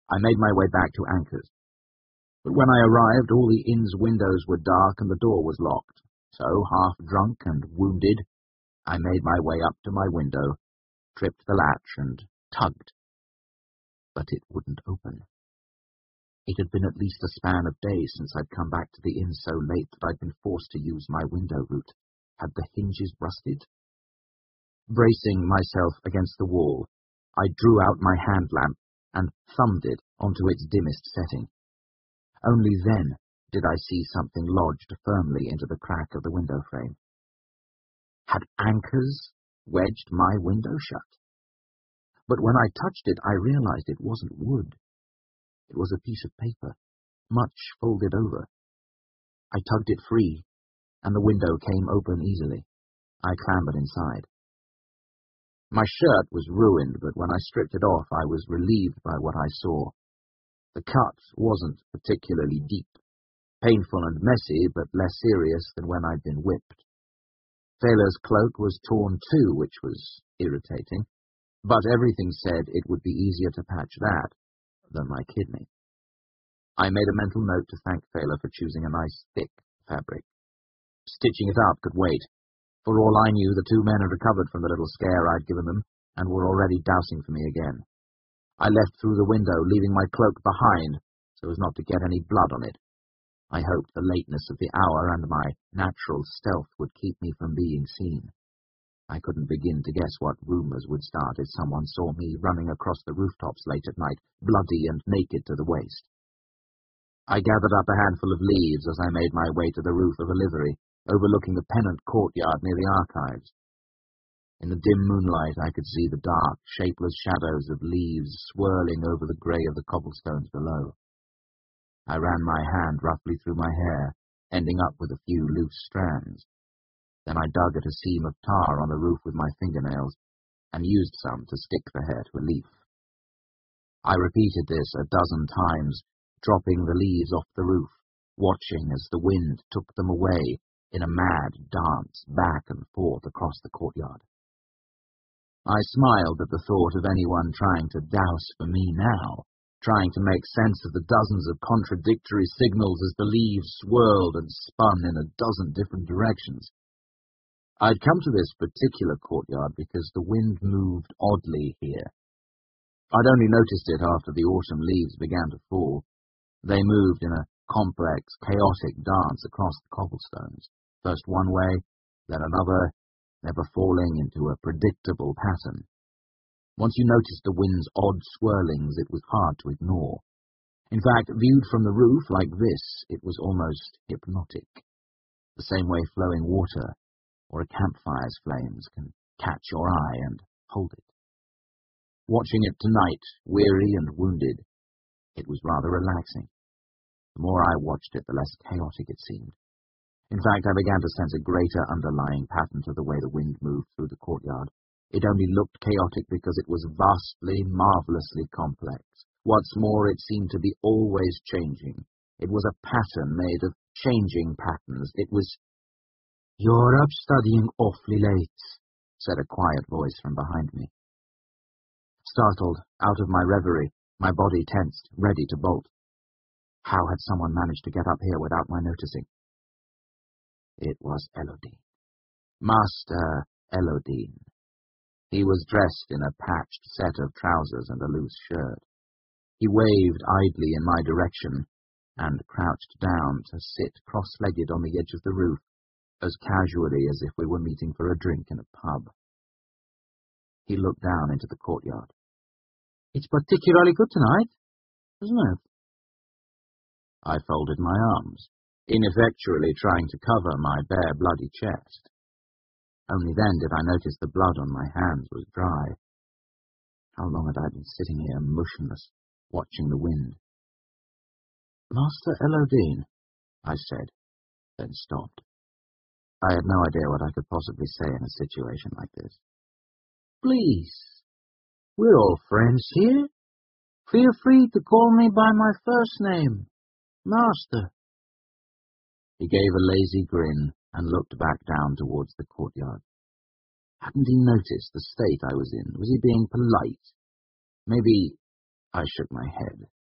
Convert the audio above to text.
I made my way back to Anchor's. But when I arrived, all the inn's windows were dark and the door was locked. So, half drunk and wounded, I made my way up to my window, tripped the latch and tugged. But it wouldn't open. It had been at least a span of days since I'd come back to the inn so late that I'd been forced to use my window route. Had the hinges rusted? Bracing myself against the wall, I drew out my hand lamp and thumbed it onto its dimmest setting. Only then did I see something lodged firmly into the crack of the window frame. Had Anchor's wedged my window shut? But when I touched it, I realized it wasn't wood. It was a piece of paper, much folded over. I tugged it free, and the window came open easily. I clambered inside. My shirt was ruined, but when I stripped it off, I was relieved by what I saw. The cut wasn't particularly deep, painful and messy, but less serious than when I'd been whipped. Fela's cloak was torn too, which was irritating, but everything said it would be easier to patch that than my kidney. I made a mental note to thank Fela for choosing a nice, thick fabric. Stitching it up could wait. For all I knew, the two men had recovered from the little scare I'd given them, and were already dousing for me again. I left through the window, leaving my cloak behind, so as not to get any blood on it. I hoped the lateness of the hour and my natural stealth would keep me from being seen. I couldn't begin to guess what rumors would start if someone saw me running across the rooftops late at night, bloody and naked to the waist. I gathered up a handful of leaves as I made my way to the roof of a livery, overlooking the pennant courtyard near the archives. In the dim moonlight, I could see the dark, shapeless shadows of leaves swirling over the grey of the cobblestones below. I ran my hand roughly through my hair, ending up with a few loose strands. Then I dug at a seam of tar on the roof with my fingernails, and used some to stick the hair to a leaf. I repeated this a dozen times, dropping the leaves off the roof, watching as the wind took them away in a mad dance back and forth across the courtyard. I smiled at the thought of anyone trying to douse for me now, trying to make sense of the dozens of contradictory signals as the leaves swirled and spun in a dozen different directions. I'd come to this particular courtyard because the wind moved oddly here. I'd only noticed it after the autumn leaves began to fall. They moved in a complex, chaotic dance across the cobblestones, first one way, then another, never falling into a predictable pattern. Once you noticed the wind's odd swirlings, it was hard to ignore. In fact, viewed from the roof like this, it was almost hypnotic. The same way flowing water or a campfire's flames can catch your eye and hold it. Watching it tonight, weary and wounded, it was rather relaxing. The more I watched it, the less chaotic it seemed. In fact, I began to sense a greater underlying pattern to the way the wind moved through the courtyard. It only looked chaotic because it was vastly, marvelously complex. What's more, it seemed to be always changing. It was a pattern made of changing patterns. It was... "You're up studying awfully late," said a quiet voice from behind me. Startled, out of my reverie, my body tensed, ready to bolt. How had someone managed to get up here without my noticing? It was Elodine. Master Elodine. He was dressed in a patched set of trousers and a loose shirt. He waved idly in my direction and crouched down to sit cross-legged on the edge of the roof, as casually as if we were meeting for a drink in a pub. He looked down into the courtyard. "It's particularly good tonight, isn't it?" I folded my arms, ineffectually trying to cover my bare bloody chest. Only then did I notice the blood on my hands was dry. How long had I been sitting here motionless, watching the wind? "Master Elodine," I said, then stopped. I had no idea what I could possibly say in a situation like this. "Please, we're all friends here. Feel free to call me by my first name, Master." He gave a lazy grin and looked back down towards the courtyard. Hadn't he noticed the state I was in? Was he being polite? Maybe... I shook my head.